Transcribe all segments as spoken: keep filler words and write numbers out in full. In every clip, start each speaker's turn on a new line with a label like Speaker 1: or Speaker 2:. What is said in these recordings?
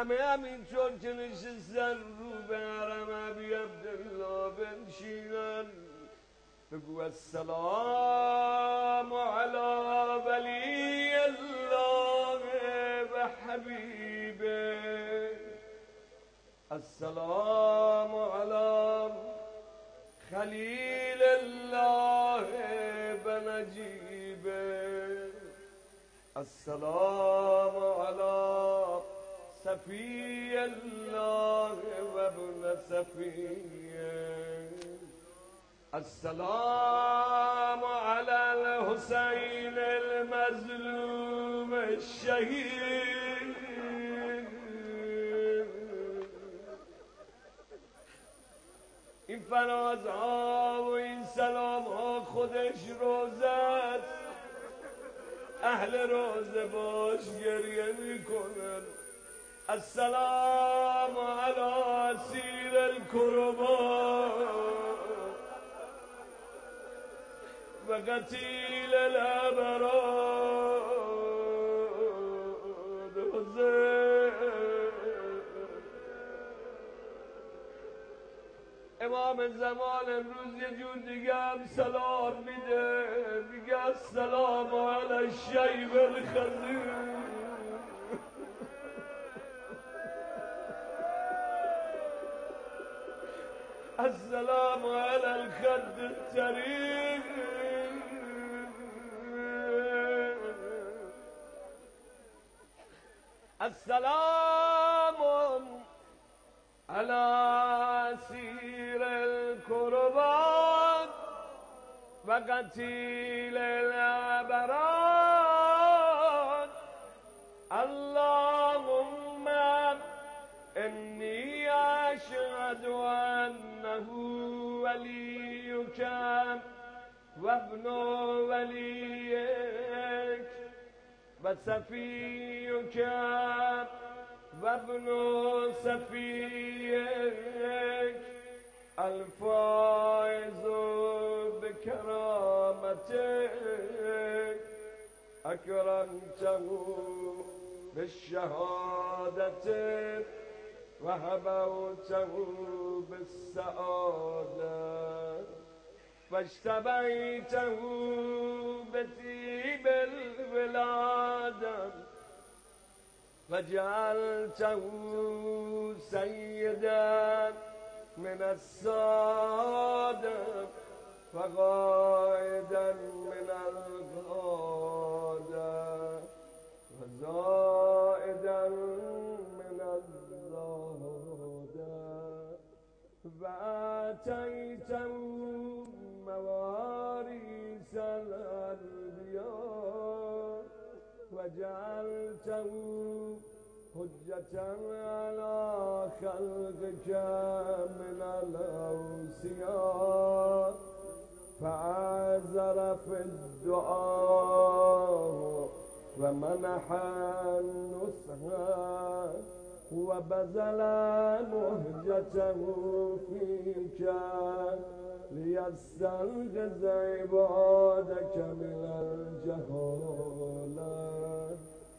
Speaker 1: همه همینطور که نشستن رو به حرم ابی عبدالله بنشینن بگو السلام علی ولی الله و حبیبه، السلام علی خلیل الله و نجیبه، السلام علی صفی الله و ابن صفیه، السلام علی الحسین المظلوم الشهید. این فرازها و این سلام ها خودش روزه است، اهل روزه باش گریه میکنن. السلام علی سیر الکربا و قتیل الابراد حسین. امام زمان امروز یه جور دیگه هم سلام میده، میگه السلام علی الشیب الخضیر، السلام علی الخد الطریق، السلام علی سیر الکربات و قتیل الابراد، اللهم انی اشهد انه ولیک و ابن ولیک و صفیک و ابن صفیک الفائز بکرامتک اکرمته بالشهادة وهبوته بالسعادة فاجتبيته بطيب الولادة وجعلته سيدا من السادة وقائدا من القادة وزائدا من الزهدة وآتيته مواريث الأنبياء وجعلته حجة على خلقك من الأوصياء فعازر في الدعاء ومنح النصح وبذل مهجته فيك ليستنقذ عبادك من الجهالة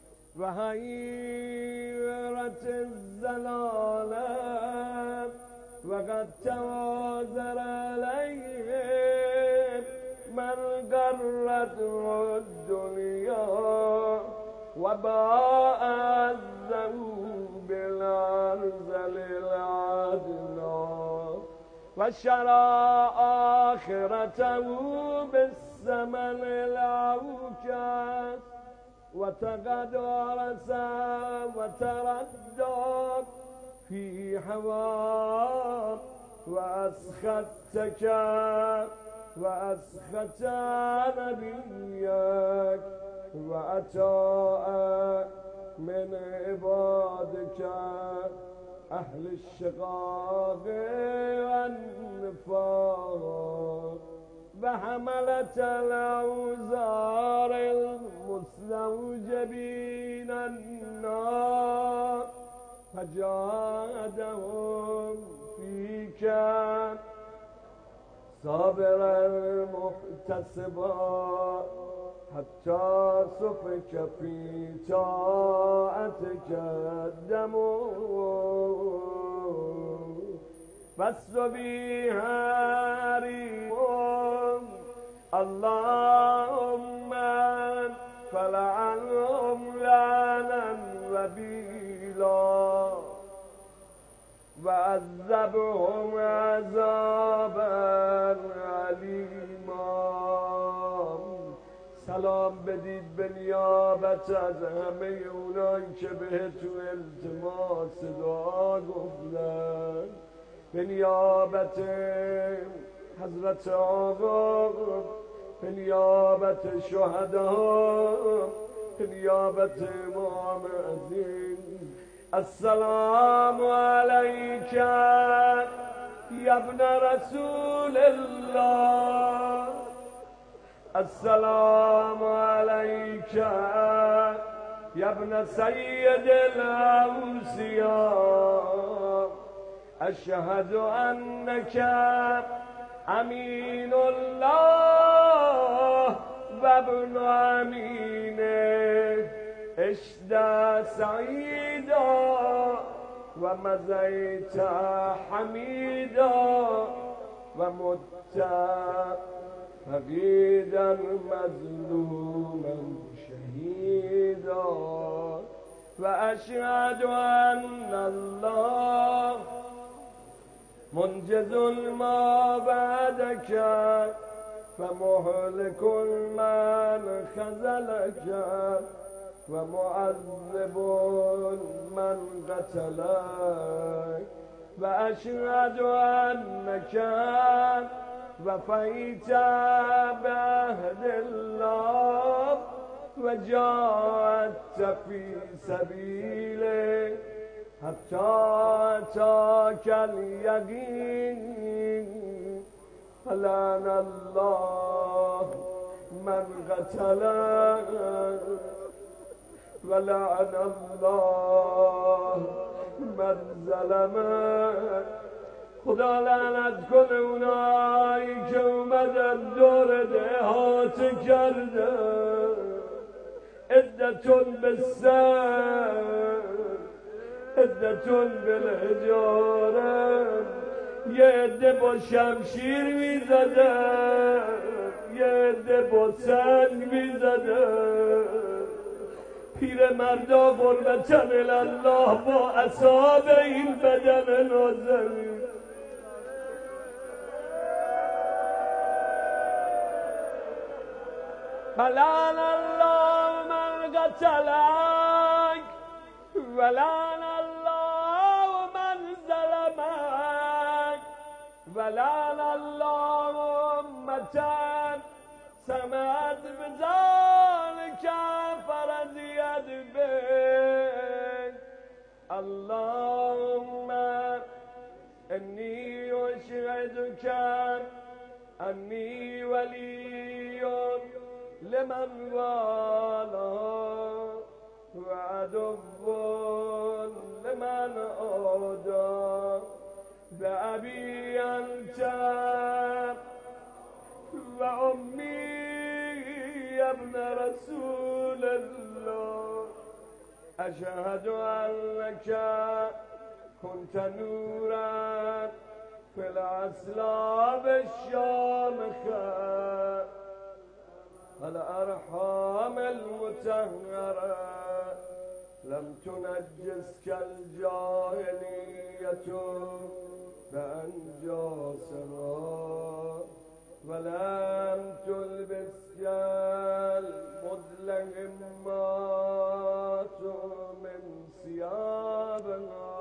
Speaker 1: وهيرة الزلالة وقد توازر عليهم من غرته الدنيا وباء الذنب بالأرذل العدنى وشرى آخرته بالثمن العوكاس وتغدرس وتردد في حوار وأسخطتك وأسخط نبيك وأتاء من عبادك أهل الشقاق والنفاق وحملة الأوزار المستوجبين النار فجاهدهم فيك صابرا محتسبا حتى سفك في طاعتك الدم فالصبيح ريم اللهم فلعنهم لعنا وبيلا وعذبهم عذابا علیما. سلام بدید به نیابت از همه اونایی که بهتون التماس دعا گفتن، به نیابت حضرت آقا، به نیابت شهدا، به نیابت امام عظیم. السلام علیک یا ابن رسول الله، السلام علیک یا ابن سید الاوصیاء، اشهد انک امین الله و ابن امینه، اشد سعیدا و مزیت حمیدا و مت فقیدا مظلوما شهیدا و اشهد ان الله منجز ما بعدک و مهلك من خذلک و معذب من قتلک و اشهد انک وفیت بعهد الله و جاهدت فی سبیله حتی اتاک الیقین فلعن الله من قتلک ولعن الله من ظلمک. خدا لعنت کنه اونایی که اومدن دور دهات کرده، عدتون به سر عدتون به لحجاره، یه عده با شمشیر میزده، یه عده با سنگ میزده. پیر مردا قربتن الله با اصحاب این بدن نازنین. فلعن الله من قتلک ولعن الله من ظلمک ولعن الله امة سمعت بذلك فرضيت به. اللهم انی اشهدک انی ولی لمن والا و عدو لمن عادا بأبي أنت و امی یا ابن رسول الله. اشهد انک كنت نورا في الأصلاب الشامخة الأرحام المطهرة، لم تنجسك الجاهلية بأنجاسها ولم تلبسك المدلهمات من ثيابها.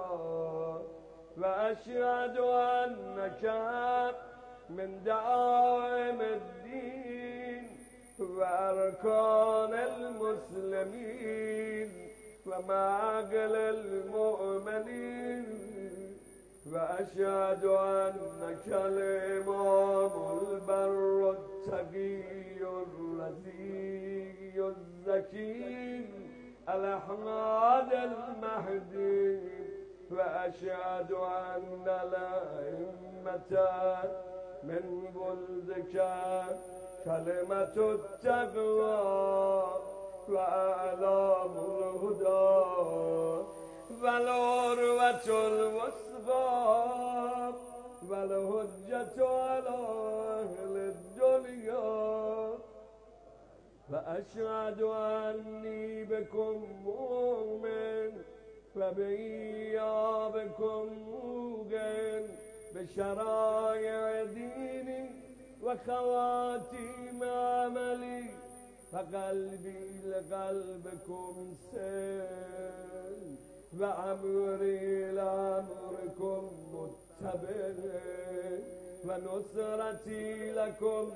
Speaker 1: وأشهد أنك من دعائم الدين وأركان المسلمين ومعقل المؤمنين. وأشهد أنك الإمام البر التقي الرزي الزكي الأحمد المهدي. وأشهد أن الأئمة من ولدك كلمة التقوى وأعلام الهدى والعروة الوثقى والحجة على أهل الدنيا وأشهد أني بكم مؤمن وبإيابكم موقن بشرائع ديني وخواتيم عملي فقلبي لقلبكم سن وأمري لأمركم متبع ونصرتي لكم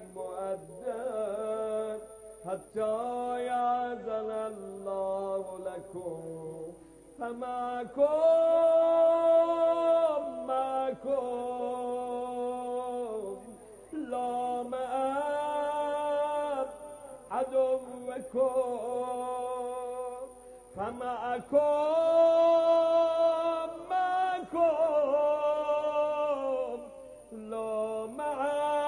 Speaker 1: مؤدب حتى يأذن الله لكم فمعكم معكم لا مع عدوكم فمعكم معكم لا مع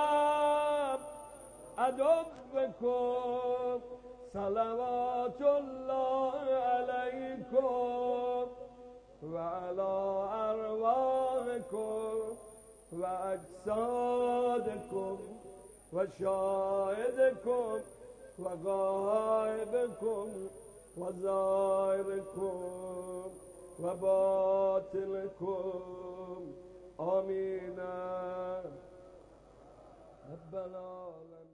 Speaker 1: عدوكم صلوات الله عليكم وعلى أرواحكم وأجسادكم وشاهدكم وغائبكم وزائركم وباطنكم آمين رب العالمين.